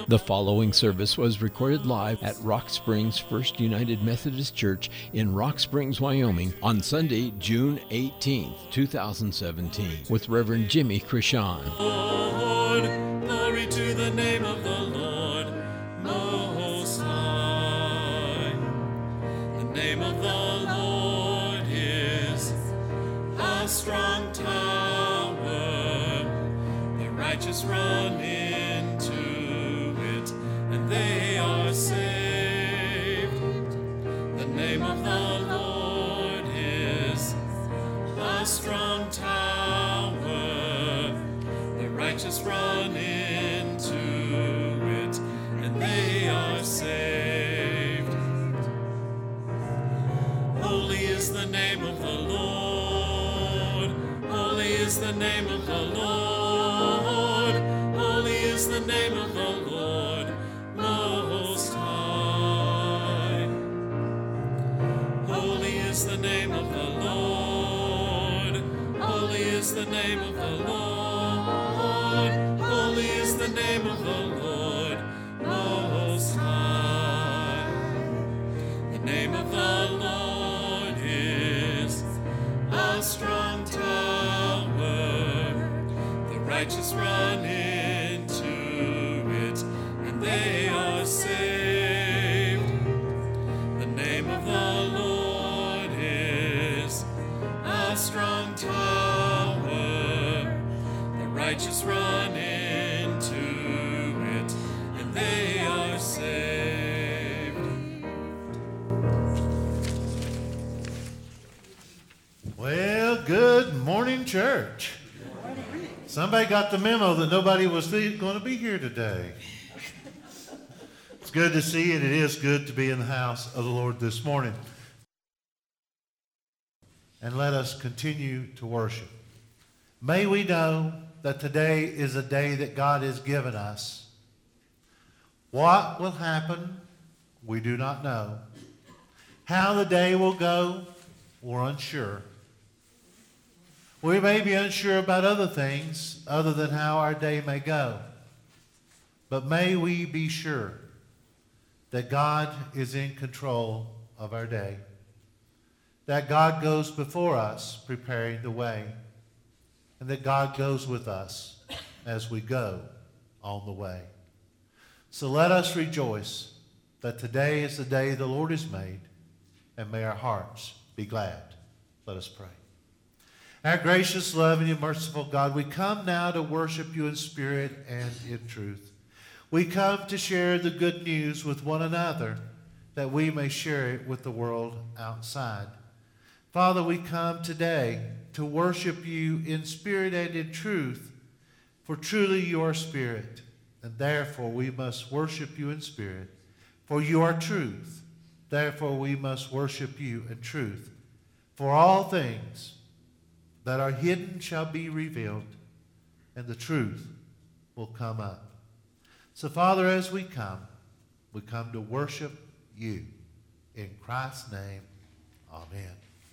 The following service was recorded live at Rock Springs First United Methodist Church in Rock Springs, Wyoming on Sunday, June 18th, 2017 with Reverend Jimmy Krishan. Lord, glory to the name of the Lord Most High. The name of the Lord is a strong tower. The righteous run into it, and they are saved. The name of the Lord is a strong tower. The righteous run into it, and they are saved. Holy is the name of the Lord. Holy is the name of the Lord. Holy is the name of the Lord Most High. Holy is the name of the Lord. Holy is the name of the Lord. Holy is the name of the Lord Most High. The name of the Lord is a strong tower. The righteous run into it, and they are saved. The name of the Lord is a strong tower. The righteous run into it, and they are saved. Well, good morning, church. Somebody got the memo that nobody was going to be here today. It's good to see you, and it is good to be in the house of the Lord this morning. And let us continue to worship. May we know that today is a day that God has given us. What will happen, we do not know. How the day will go, we're unsure. We may be unsure about other things other than how our day may go. But may we be sure that God is in control of our day. That God goes before us preparing the way. And that God goes with us as we go on the way. So let us rejoice that today is the day the Lord has made, and may our hearts be glad. Let us pray. Our gracious, loving, and merciful God, we come now to worship you in spirit and in truth. We come to share the good news with one another that we may share it with the world outside. Father, we come today to worship you in spirit and in truth, for truly you are spirit, and therefore we must worship you in spirit, for you are truth. Therefore we must worship you in truth. For all things that are hidden shall be revealed, and the truth will come up. So, Father, as we come to worship you. In Christ's name, amen.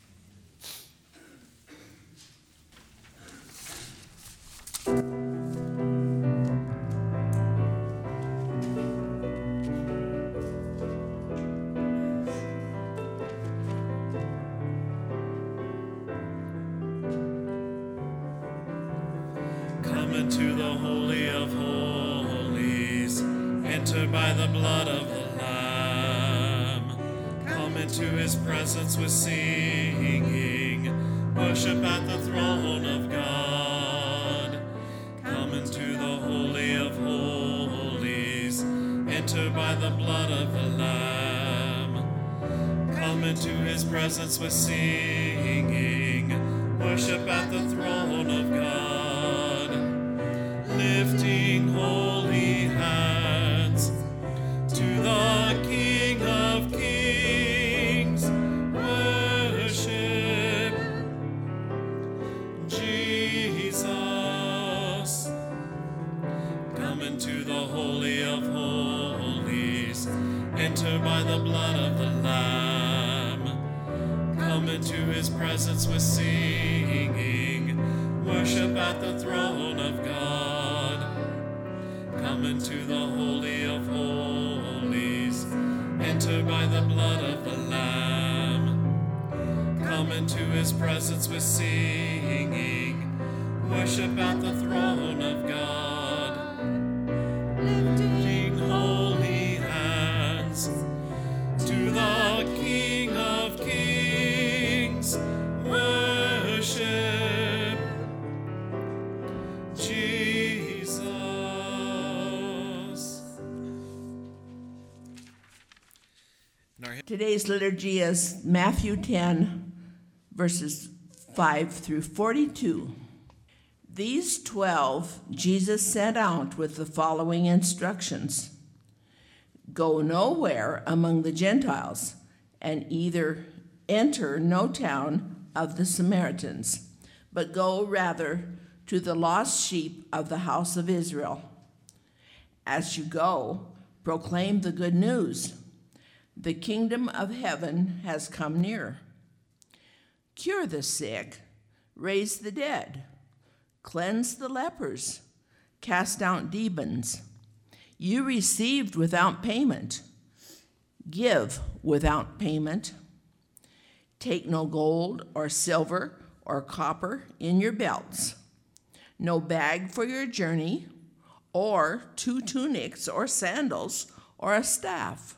Into the Holy of Holies, enter by the blood of the Lamb. Come into his presence with singing, worship at the throne of God. Come into the Holy of Holies, enter by the blood of the Lamb. Come into his presence with singing, worship at the throne of God. Lifting holy hands to the King of Kings, worship Jesus. Come into the Holy of Holies, enter by the blood of the Lamb. Come into his presence with singing, worship at the throne of God. Come into the Holy his presence with singing. Worship at the throne of God, lifting holy hands to the King of Kings. Worship Jesus. Today's liturgy is Matthew 10, verses 5 through 42. These 12 Jesus sent out with the following instructions. Go nowhere among the Gentiles, and either enter no town of the Samaritans, but go rather to the lost sheep of the house of Israel. As you go, proclaim the good news. The kingdom of heaven has come near. Cure the sick, raise the dead, cleanse the lepers, cast out demons. You received without payment, give without payment. Take no gold or silver or copper in your belts, no bag for your journey, or 2 tunics or sandals or a staff.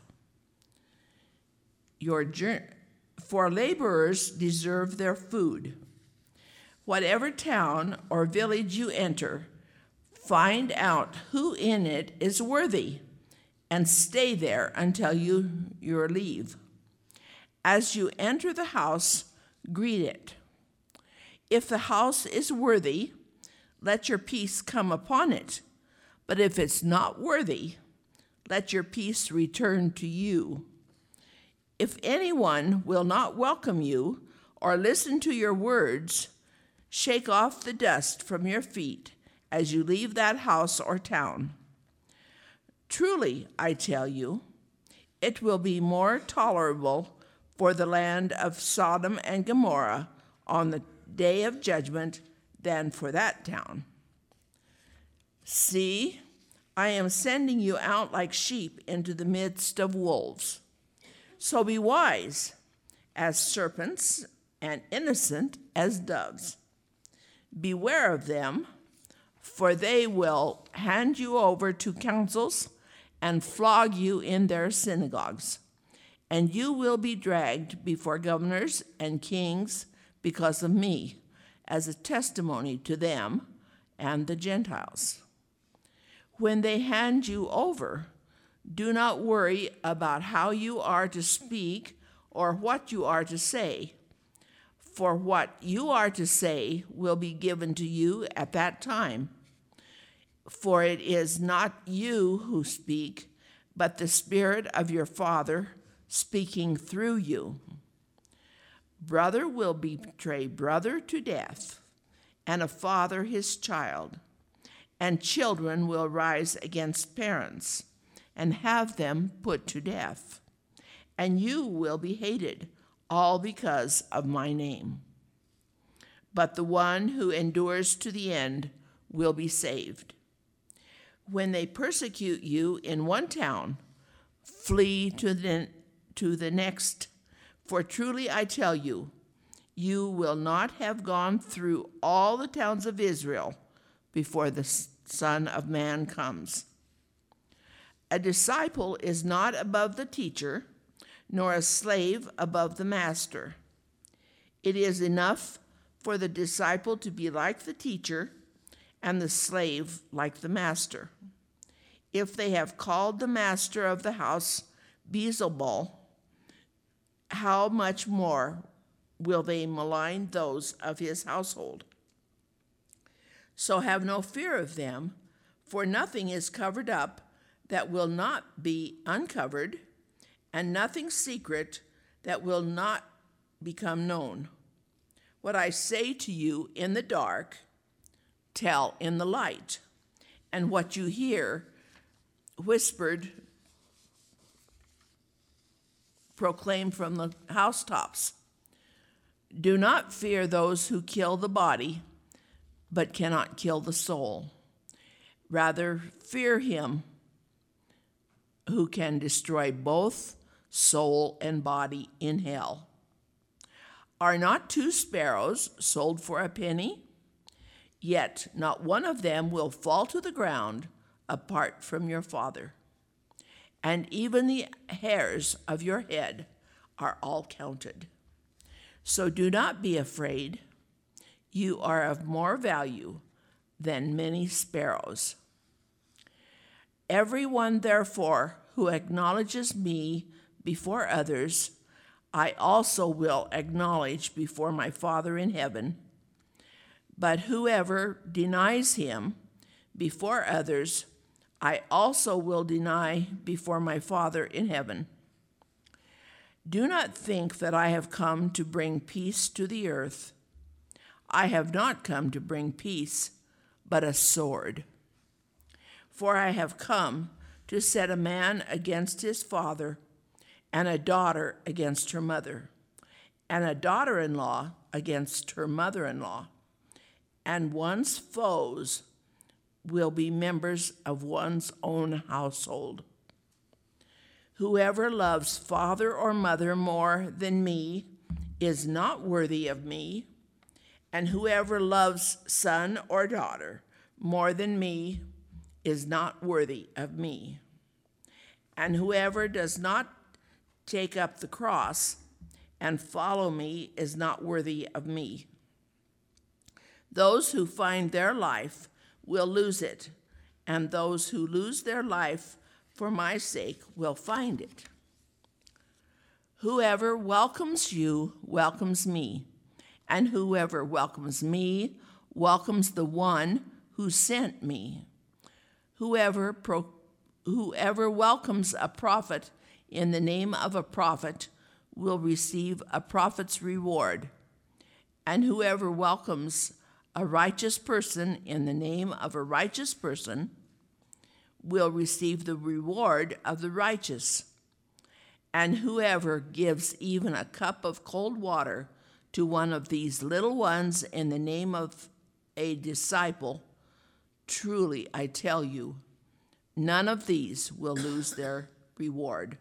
For laborers deserve their food. Whatever town or village you enter, find out who in it is worthy, and stay there until your leave. As you enter the house, greet it. If the house is worthy, let your peace come upon it. But if it's not worthy, let your peace return to you. If anyone will not welcome you or listen to your words, shake off the dust from your feet as you leave that house or town. Truly, I tell you, it will be more tolerable for the land of Sodom and Gomorrah on the day of judgment than for that town. See, I am sending you out like sheep into the midst of wolves. So be wise as serpents and innocent as doves. Beware of them, for they will hand you over to councils and flog you in their synagogues. And you will be dragged before governors and kings because of me, as a testimony to them and the Gentiles. When they hand you over, do not worry about how you are to speak or what you are to say, for what you are to say will be given to you at that time. For it is not you who speak, but the Spirit of your Father speaking through you. Brother will betray brother to death, and a father his child, and children will rise against parents and have them put to death. And you will be hated, all because of my name. But the one who endures to the end will be saved. When they persecute you in one town, flee to the next. For truly I tell you, you will not have gone through all the towns of Israel before the Son of Man comes. A disciple is not above the teacher, nor a slave above the master. It is enough for the disciple to be like the teacher, and the slave like the master. If they have called the master of the house Beelzebul, how much more will they malign those of his household? So have no fear of them, for nothing is covered up that will not be uncovered, and nothing secret that will not become known. What I say to you in the dark, tell in the light, and what you hear whispered, proclaim from the housetops. Do not fear those who kill the body, but cannot kill the soul. Rather, fear him who can destroy both soul and body in hell. Are not 2 sparrows sold for a penny? Yet not one of them will fall to the ground apart from your Father. And even the hairs of your head are all counted. So do not be afraid. You are of more value than many sparrows. Everyone, therefore, who acknowledges me before others, I also will acknowledge before my Father in heaven. But whoever denies him before others, I also will deny before my Father in heaven. Do not think that I have come to bring peace to the earth. I have not come to bring peace, but a sword. For I have come to set a man against his father, and a daughter against her mother, and a daughter-in-law against her mother-in-law, and one's foes will be members of one's own household. Whoever loves father or mother more than me is not worthy of me, and whoever loves son or daughter more than me is not worthy of me. And whoever does not take up the cross and follow me is not worthy of me. Those who find their life will lose it, and those who lose their life for my sake will find it. Whoever welcomes you welcomes me, and whoever welcomes me welcomes the one who sent me. Whoever welcomes a prophet in the name of a prophet will receive a prophet's reward, and whoever welcomes a righteous person in the name of a righteous person will receive the reward of the righteous. And whoever gives even a cup of cold water to one of these little ones in the name of a disciple, truly I tell you, none of these will lose their reward.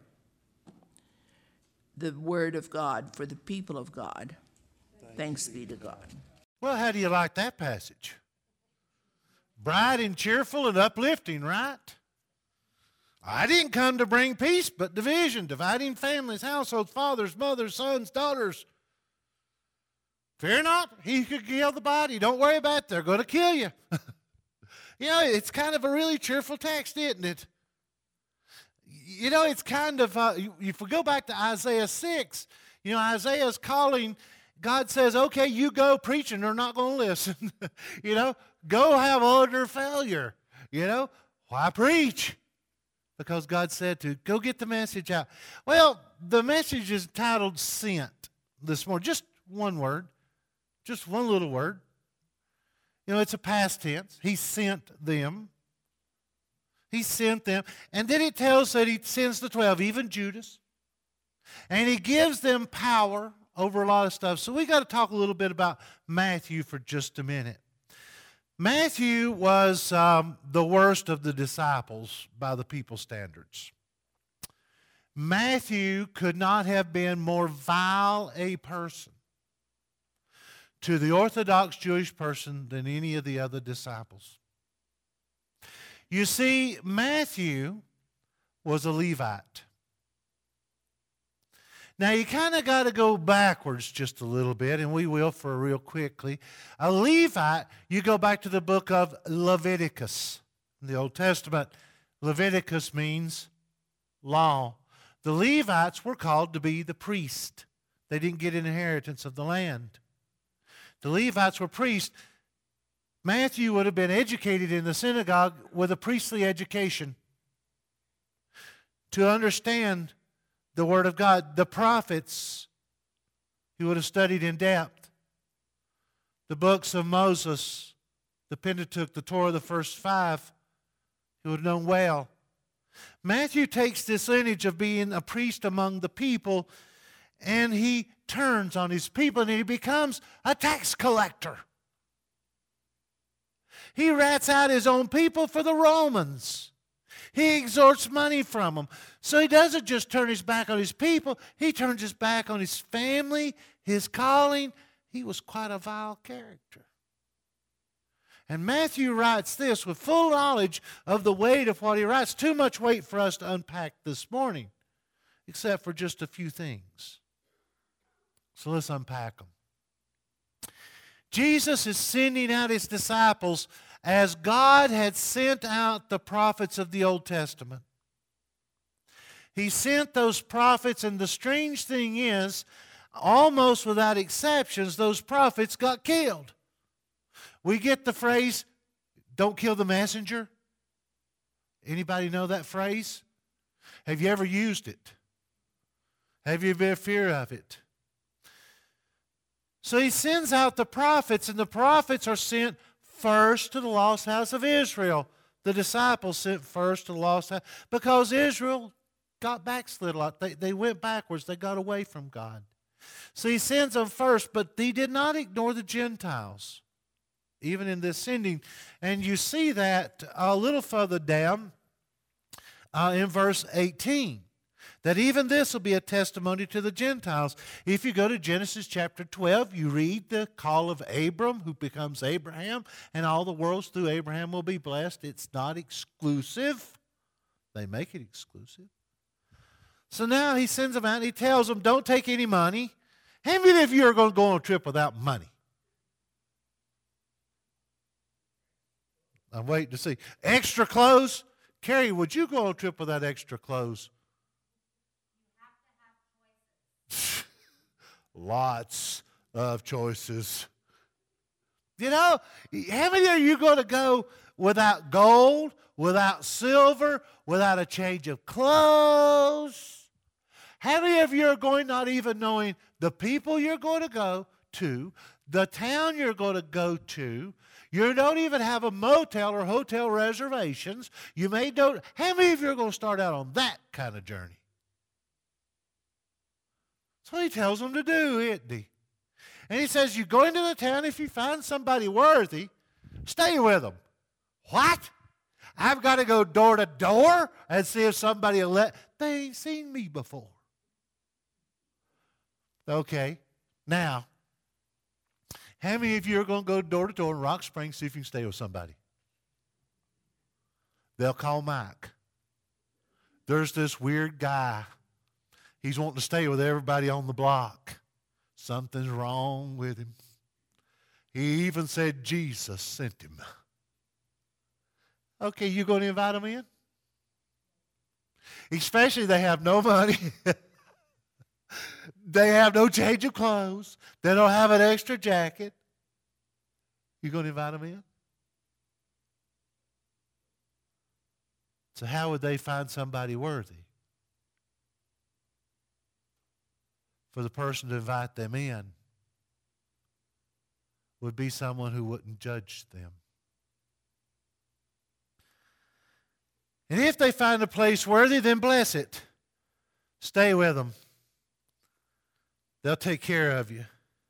The word of God for the people of God. Thanks be to God. Well, how do you like that passage? Bright and cheerful and uplifting, right? I didn't come to bring peace, but division, dividing families, households, fathers, mothers, sons, daughters. Fear not, he could kill the body. Don't worry about it. They're going to kill you. You know, it's kind of a really cheerful text, isn't it? You know, it's kind of, if we go back to Isaiah 6, you know, Isaiah's calling, God says, okay, you go preaching, they're not going to listen. You know, go have utter failure. You know, why preach? Because God said to go get the message out. Well, the message is titled Sent this morning. Just one word, just one little word. You know, it's a past tense. He sent them. He sent them. And then it tells that he sends the 12, even Judas. And he gives them power over a lot of stuff. So we got to talk a little bit about Matthew for just a minute. Matthew was the worst of the disciples by the people's standards. Matthew could not have been more vile a person to the Orthodox Jewish person than any of the other disciples. You see, Matthew was a Levite. Now, you kind of got to go backwards just a little bit, and we will for real quickly. A Levite, you go back to the book of Leviticus. In the Old Testament, Leviticus means law. The Levites were called to be the priest. They didn't get an inheritance of the land. The Levites were priests. Matthew would have been educated in the synagogue with a priestly education to understand the Word of God. The prophets, he would have studied in depth. The books of Moses, the Pentateuch, the Torah, the first 5, he would have known well. Matthew takes this lineage of being a priest among the people, and he turns on his people, and he becomes a tax collector. He rats out his own people for the Romans. He extorts money from them. So he doesn't just turn his back on his people. He turns his back on his family, his calling. He was quite a vile character. And Matthew writes this with full knowledge of the weight of what he writes. Too much weight for us to unpack this morning, except for just a few things. So let's unpack them. Jesus is sending out his disciples as God had sent out the prophets of the Old Testament. He sent those prophets, and the strange thing is, almost without exceptions, those prophets got killed. We get the phrase, don't kill the messenger. Anybody know that phrase? Have you ever used it? Have you been in fear of it? So he sends out the prophets, and the prophets are sent first to the lost house of Israel. The disciples sent first to the lost house because Israel got backslid a lot. They went backwards. They got away from God. So he sends them first, but he did not ignore the Gentiles, even in this sending. And you see that a little further down in verse 18. That even this will be a testimony to the Gentiles. If you go to Genesis chapter 12, you read the call of Abram, who becomes Abraham, and all the worlds through Abraham will be blessed. It's not exclusive. They make it exclusive. So now he sends them out and he tells them, don't take any money. How many of you are going to go on a trip without money? I'm waiting to see. Extra clothes? Carrie, would you go on a trip without extra clothes? Lots of choices. You know, how many are you going to go without gold, without silver, without a change of clothes? How many of you are going not even knowing the people you're going to go to, the town you're going to go to? You don't even have a motel or hotel reservations. You may don't. How many of you are going to start out on that kind of journey? So he tells them to do, isn't he? And he says, you go into the town, if you find somebody worthy, stay with them. What? I've got to go door to door and see if somebody will let. They ain't seen me before. Okay, now, how many of you are going to go door to door in Rock Springs, see if you can stay with somebody? They'll call Mike. There's this weird guy. He's wanting to stay with everybody on the block. Something's wrong with him. He even said Jesus sent him. Okay, you going to invite him in? Especially they have no money. They have no change of clothes. They don't have an extra jacket. You going to invite them in? So how would they find somebody worthy? For the person to invite them in would be someone who wouldn't judge them. And if they find a place worthy, then bless it. Stay with them. They'll take care of you.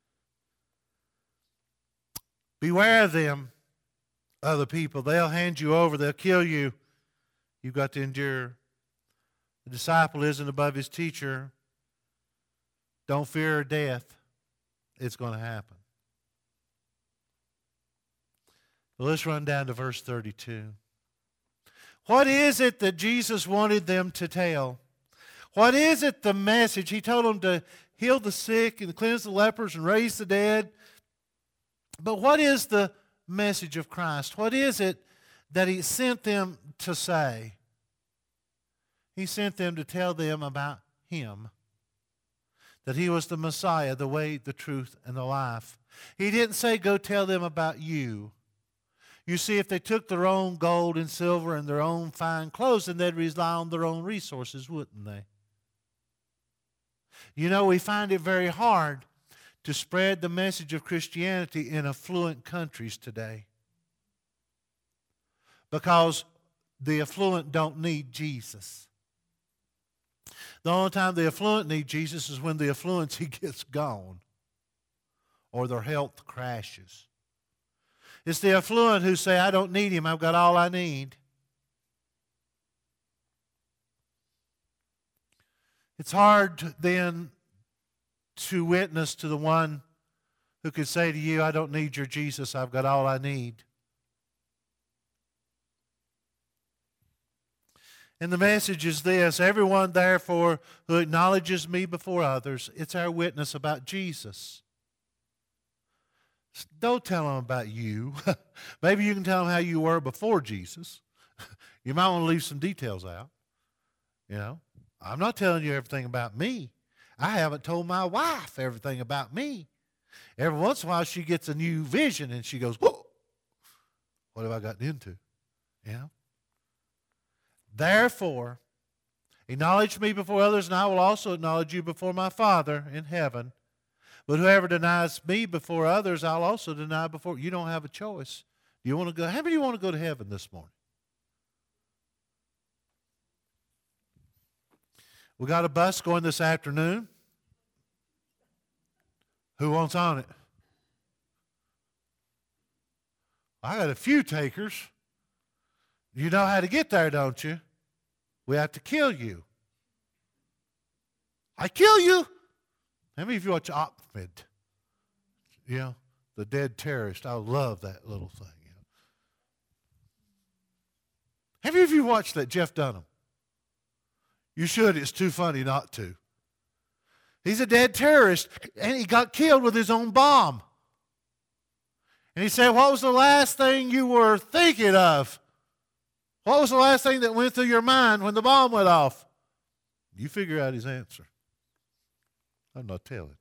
Beware of them, other people. They'll hand you over. They'll kill you. You've got to endure. The disciple isn't above his teacher. Don't fear death. It's going to happen. Well, let's run down to verse 32. What is it that Jesus wanted them to tell? What is it, the message? He told them to heal the sick and cleanse the lepers and raise the dead. But what is the message of Christ? What is it that he sent them to say? He sent them to tell them about him. That he was the Messiah, the way, the truth, and the life. He didn't say, go tell them about you. You see, if they took their own gold and silver and their own fine clothes, then they'd rely on their own resources, wouldn't they? You know, we find it very hard to spread the message of Christianity in affluent countries today. Because the affluent don't need Jesus. The only time the affluent need Jesus is when the affluency gets gone or their health crashes. It's the affluent who say, I don't need him, I've got all I need. It's hard then to witness to the one who could say to you, I don't need your Jesus, I've got all I need. And the message is this: everyone, therefore, who acknowledges me before others, it's our witness about Jesus. Don't tell them about you. Maybe you can tell them how you were before Jesus. You might want to leave some details out. You know, I'm not telling you everything about me. I haven't told my wife everything about me. Every once in a while she gets a new vision and she goes, whoa, what have I gotten into? You know? Therefore, acknowledge me before others, and I will also acknowledge you before my Father in heaven. But whoever denies me before others, I'll also deny before. You don't have a choice. You want to go? How many of you want to go to heaven this morning? We got a bus going this afternoon. Who wants on it? I got a few takers. You know how to get there, don't you? We have to kill you. I kill you. How many of you watch Ahmed? You know, the dead terrorist. I love that little thing. You know. How many of you watched that Jeff Dunham? You should. It's too funny not to. He's a dead terrorist, and he got killed with his own bomb. And he said, what was the last thing you were thinking of? What was the last thing that went through your mind when the bomb went off? You figure out his answer. I'm not telling.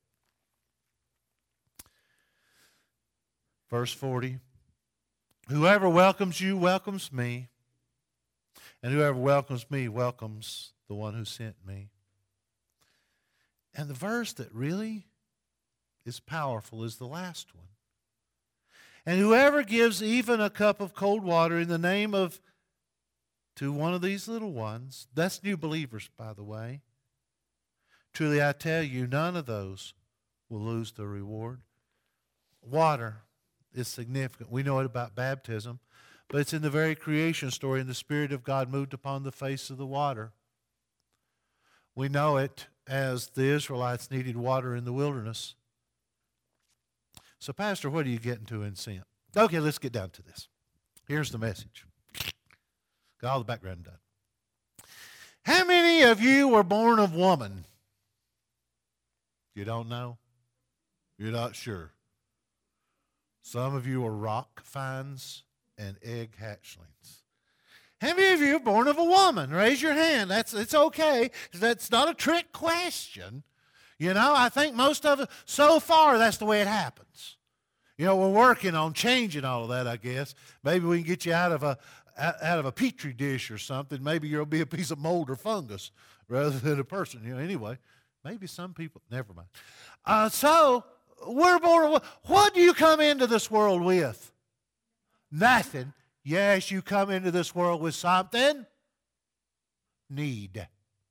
Verse 40. Whoever welcomes you welcomes me, and whoever welcomes me welcomes the one who sent me. And the verse that really is powerful is the last one. And whoever gives even a cup of cold water in the name of to one of these little ones, that's new believers, by the way. Truly I tell you, none of those will lose their reward. Water is significant. We know it about baptism, but it's in the very creation story, and the Spirit of God moved upon the face of the water. We know it as the Israelites needed water in the wilderness. So, Pastor, what are you getting to in sin? Okay, let's get down to this. Here's the message. Got all the background done. How many of you were born of woman? You don't know? You're not sure. Some of you are rock finds and egg hatchlings. How many of you are born of a woman? Raise your hand. It's okay. That's not a trick question. You know, I think most of it, so far, that's the way it happens. You know, we're working on changing all of that, I guess. Maybe we can get you out of a petri dish or something. Maybe you'll be a piece of mold or fungus rather than a person. You know, anyway, maybe some people, never mind. So, we're born of, what do you come into this world with? Nothing. Yes, you come into this world with something. Need.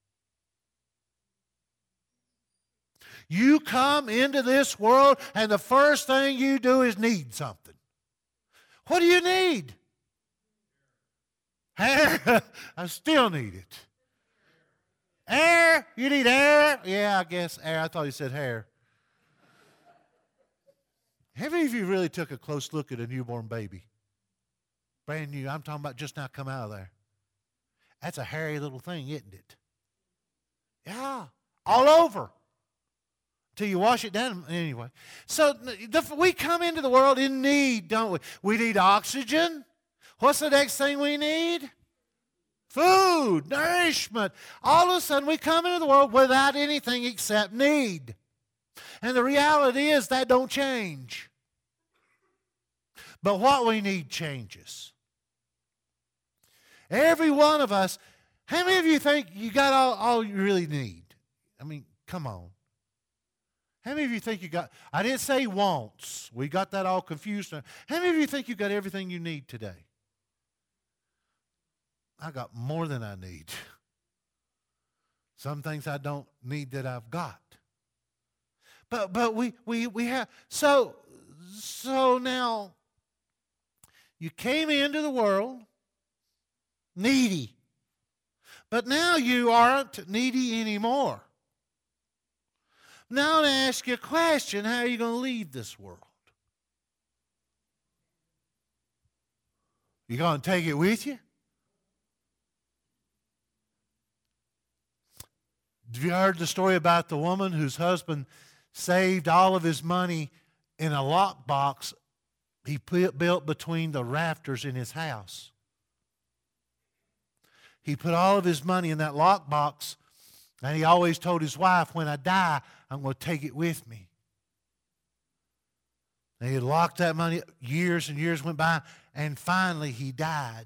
You come into this world and the first thing you do is need something. What do you need? Hair. I still need it. Air. You need air? Yeah, I guess air. I thought you said hair. How many of you really took a close look at a newborn baby? Brand new. I'm talking about just now come out of there. That's a hairy little thing, isn't it? Yeah. All over. Till you wash it down. Anyway. So we come into the world in need, don't we? We need oxygen. What's the next thing we need? Food, nourishment. All of a sudden we come into the world without anything except need. And the reality is that don't change. But what we need changes. Every one of us, how many of you think you got all you really need? I mean, come on. How many of you think you got, I didn't say wants. We got that all confused. How many of you think you got everything you need today? I got more than I need. Some things I don't need that I've got. But we have, so now you came into the world needy. But now you aren't needy anymore. Now I want to ask you a question. How are you going to leave this world? You going to take it with you? Have you heard the story about the woman whose husband saved all of his money in a lockbox he built between the rafters in his house? He put all of his money in that lockbox, and he always told his wife, when I die, I'm going to take it with me. And he had locked that money. Years and years went by, and finally he died.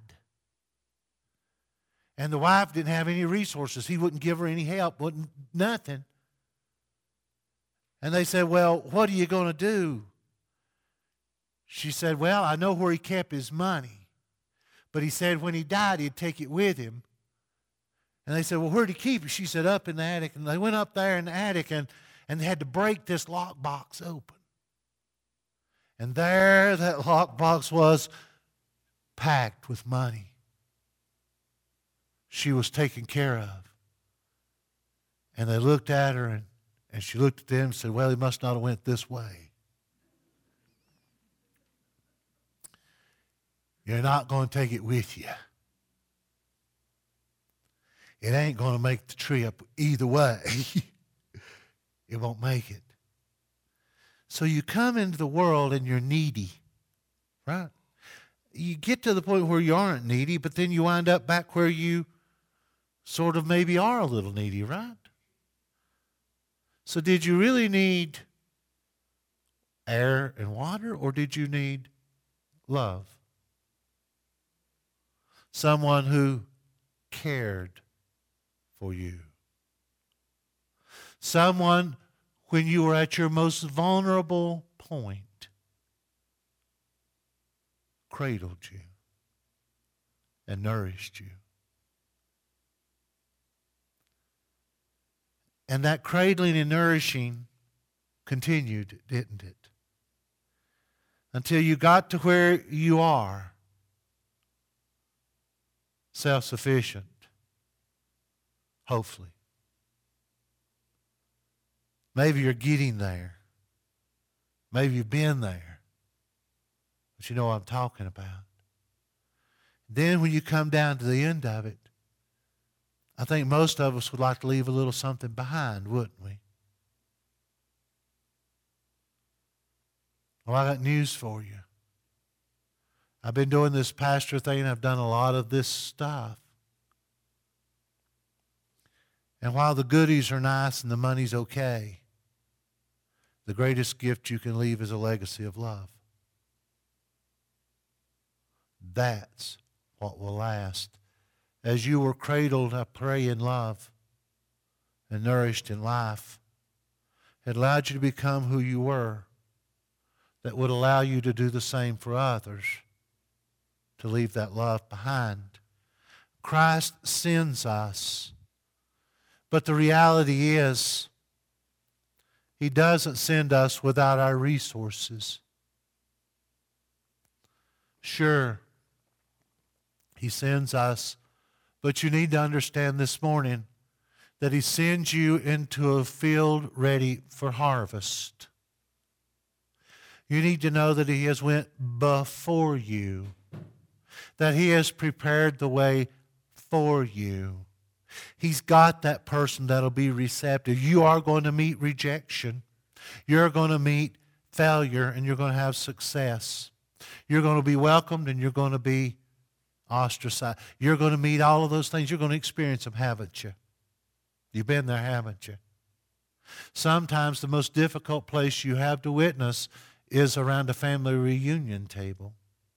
And the wife didn't have any resources. He wouldn't give her any help, wouldn't nothing. And they said, well, what are you going to do? She said, well, I know where he kept his money. But he said when he died, he'd take it with him. And they said, well, where'd he keep it? She said, up in the attic. And they went up there in the attic, and they had to break this lockbox open. And there that lockbox was, packed with money she was taken care of. And they looked at her, and she looked at them and said, well, he must not have went this way. You're not going to take it with you. It ain't going to make the trip either way. It won't make it. So you come into the world and you're needy, right? You get to the point where you aren't needy, but then you wind up back where you sort of maybe are a little needy, right? So did you really need air and water, or did you need love? Someone who cared for you. Someone, when you were at your most vulnerable point, cradled you and nourished you. And that cradling and nourishing continued, didn't it? Until you got to where you are, self-sufficient, hopefully. Maybe you're getting there. Maybe you've been there. But you know what I'm talking about. Then when you come down to the end of it, I think most of us would like to leave a little something behind, wouldn't we? Well, I got news for you. I've been doing this pastor thing, and I've done a lot of this stuff. And while the goodies are nice and the money's okay, the greatest gift you can leave is a legacy of love. That's what will last. As you were cradled, I pray, in love and nourished in life, it allowed you to become who you were, that would allow you to do the same for others, to leave that love behind. Christ sends us, but the reality is, He doesn't send us without our resources. Sure, He sends us, but you need to understand this morning that He sends you into a field ready for harvest. You need to know that He has went before you, that He has prepared the way for you. He's got that person that'll be receptive. You are going to meet rejection. You're going to meet failure, and you're going to have success. You're going to be welcomed, and you're going to be ostracized. You're going to meet all of those things. You're going to experience them, haven't you? You've been there, haven't you? Sometimes the most difficult place you have to witness is around a family reunion table.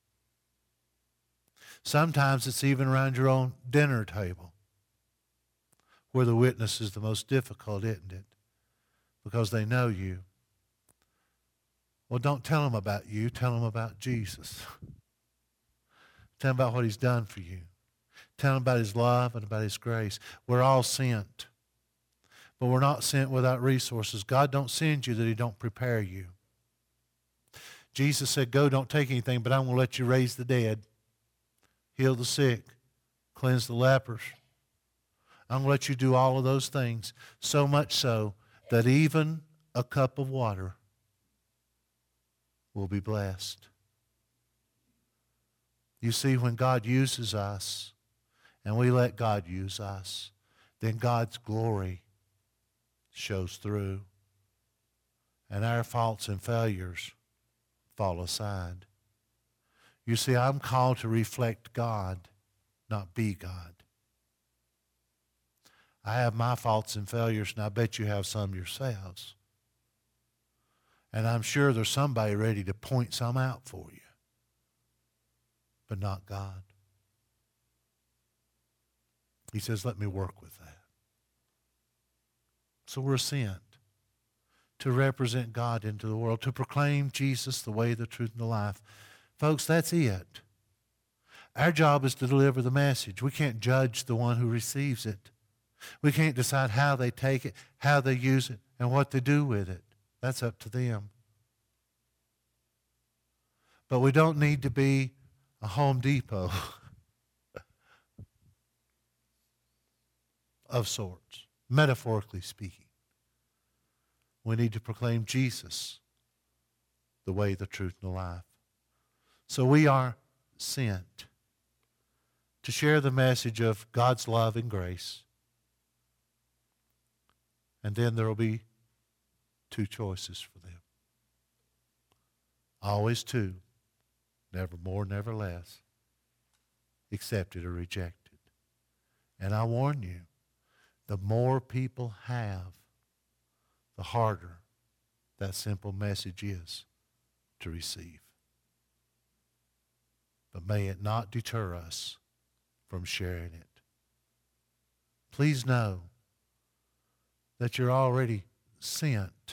Sometimes it's even around your own dinner table, where the witness is the most difficult, isn't it? Because they know you. Well, don't tell them about you. Tell them about Jesus. Tell them about what He's done for you. Tell them about His love and about His grace. We're all sent, but we're not sent without resources. God don't send you that He don't prepare you. Jesus said, go, don't take anything, but I'm going to let you raise the dead, heal the sick, cleanse the lepers. I'm going to let you do all of those things, so much so that even a cup of water will be blessed. You see, when God uses us and we let God use us, then God's glory shows through and our faults and failures fall aside. You see, I'm called to reflect God, not be God. I have my faults and failures, and I bet you have some yourselves. And I'm sure there's somebody ready to point some out for you, but not God. He says, let me work with that. So we're sent to represent God into the world, to proclaim Jesus, the way, the truth, and the life. Folks, that's it. Our job is to deliver the message. We can't judge the one who receives it. We can't decide how they take it, how they use it, and what they do with it. That's up to them. But we don't need to be a Home Depot of sorts, metaphorically speaking. We need to proclaim Jesus, the way, the truth, and the life. So we are sent to share the message of God's love and grace. And then there will be two choices for them. Always two. Never more, never less. Accepted or rejected. And I warn you, the more people have, the harder that simple message is to receive. But may it not deter us from sharing it. Please know that you're already sent.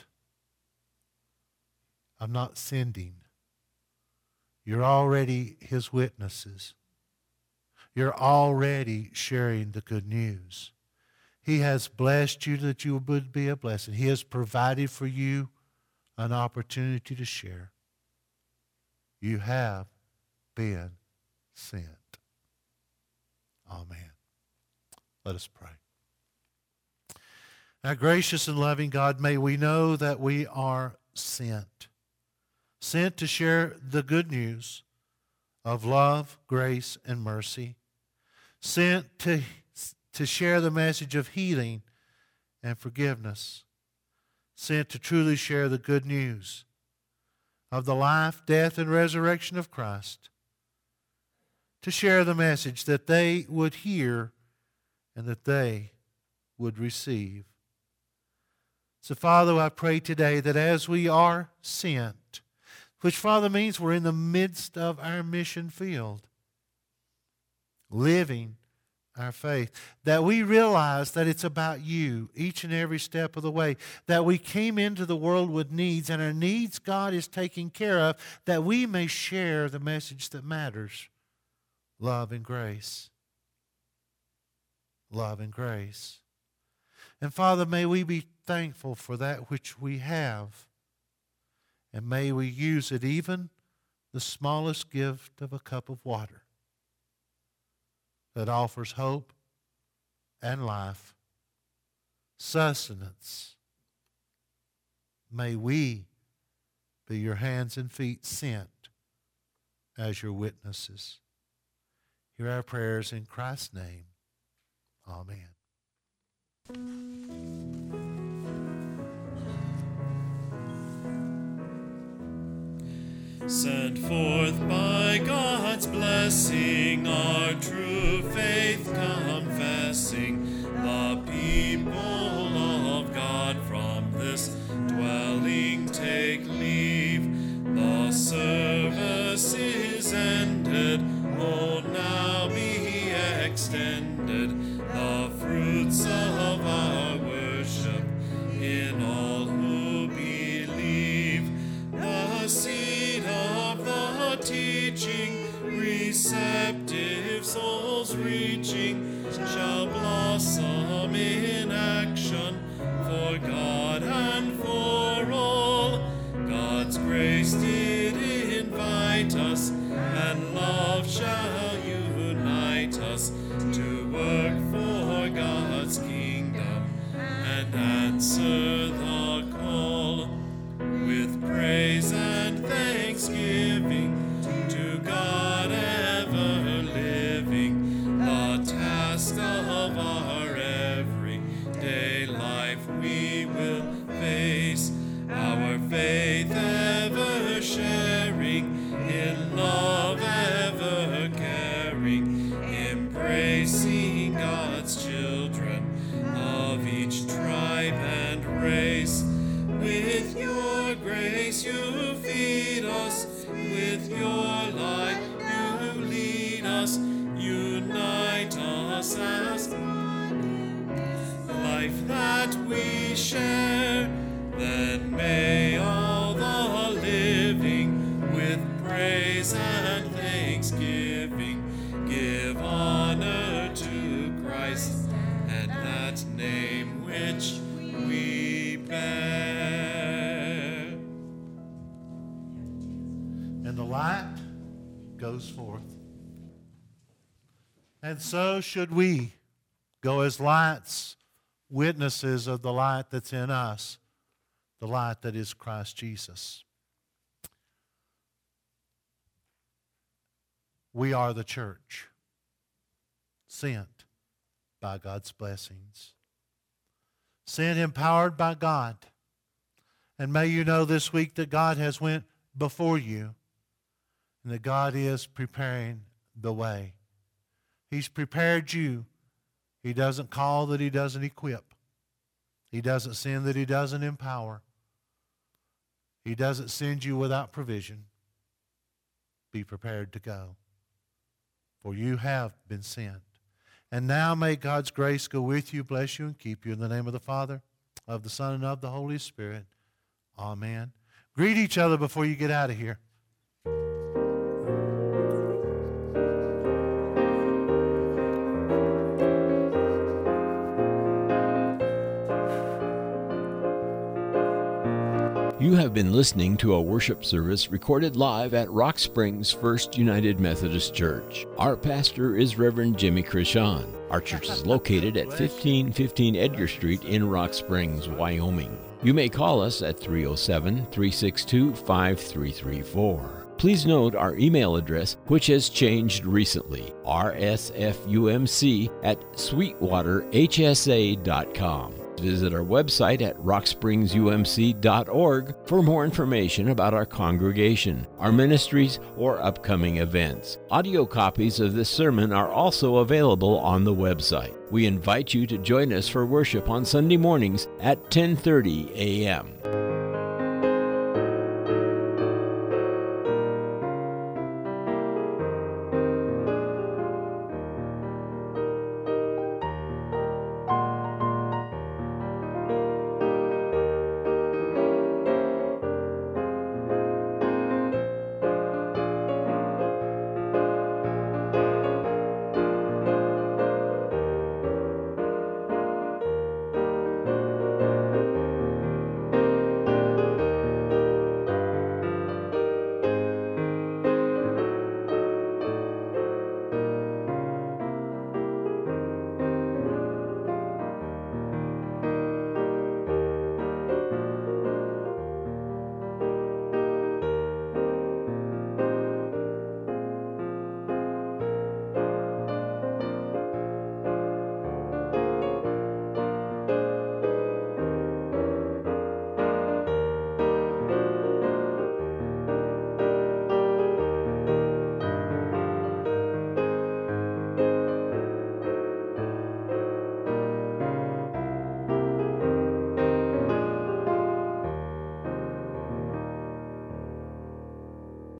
I'm not sending. You're already His witnesses. You're already sharing the good news. He has blessed you that you would be a blessing. He has provided for you an opportunity to share. You have been sent. Amen. Let us pray. Our gracious and loving God, may we know that we are sent. Sent to share the good news of love, grace, and mercy. Sent to share the message of healing and forgiveness. Sent to truly share the good news of the life, death, and resurrection of Christ. To share the message that they would hear and that they would receive. So, Father, I pray today that as we are sent, which, Father, means we're in the midst of our mission field, living our faith, that we realize that it's about you each and every step of the way, that we came into the world with needs, and our needs God is taking care of, that we may share the message that matters, love and grace. Love and grace. And Father, may we be thankful for that which we have, and may we use it, even the smallest gift of a cup of water that offers hope and life, sustenance. May we be your hands and feet sent as your witnesses. Hear our prayers in Christ's name. Amen. Sent forth by God's blessing, our true faith confessing, the people of God from this dwelling take leave. The service is ended, will now be extended, the fruits of our worship in all who believe. The seed of the teaching, receptive souls reaching, shall blossom in action for God and for all. God's grace did invite us, and love shall unite us to work for God's kingdom. of our everyday life we will face, our faith ever sharing, in love ever caring, embracing God's children of each tribe and race. With your grace you feed us, with your light you lead us, unite us as life that we share. Then may all the living with praise and thanksgiving give honor to Christ and that name which we bear. And the light goes forth. And so should we go as lights, witnesses of the light that's in us, the light that is Christ Jesus. We are the church, sent by God's blessings, sent empowered by God. And may you know this week that God has went before you and that God is preparing the way. He's prepared you. He doesn't call that He doesn't equip. He doesn't send that He doesn't empower. He doesn't send you without provision. Be prepared to go, for you have been sent. And now may God's grace go with you, bless you, and keep you. In the name of the Father, of the Son, and of the Holy Spirit. Amen. Greet each other before you get out of here. You have been listening to a worship service recorded live at Rock Springs First United Methodist Church. Our pastor is Reverend Jimmy Krishan. Our church is located at 1515 Edgar Street in Rock Springs, Wyoming. You may call us at 307-362-5334. Please note our email address, which has changed recently, rsfumc@sweetwaterhsa.com. Visit our website at rockspringsumc.org for more information about our congregation, our ministries, or upcoming events. Audio copies of this sermon are also available on the website. We invite you to join us for worship on Sunday mornings at 10:30 a.m.